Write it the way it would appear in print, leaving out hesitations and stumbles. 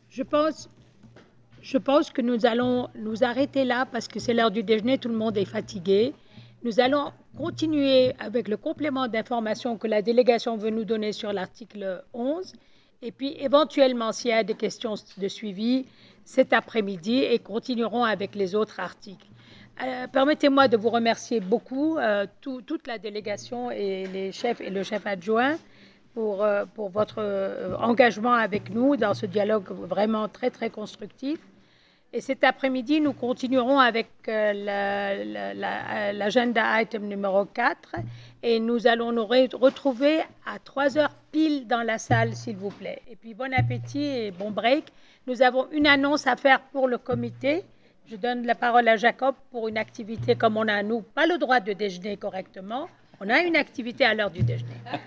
Je pense, je pense que nous allons nous arrêter là parce que c'est l'heure du déjeuner, tout le monde est fatigué. Nous allons continuer avec le complément d'information que la délégation veut nous donner sur l'article 11 et puis éventuellement, s'il y a des questions de suivi, cet après-midi et continuerons avec les autres articles. Permettez-moi de vous remercier beaucoup, toute la délégation et les chefs et le chef adjoint pour votre engagement avec nous dans ce dialogue vraiment très, très constructif. Et cet après-midi, nous continuerons avec l'agenda item numéro 4 et nous allons nous retrouver à 3 heures pile dans la salle, s'il vous plaît. Et puis, bon appétit et bon break. Nous avons une annonce à faire pour le comité. Je donne la parole à Jacob pour une activité comme on a, nous, pas le droit de déjeuner correctement. On a une activité à l'heure du déjeuner.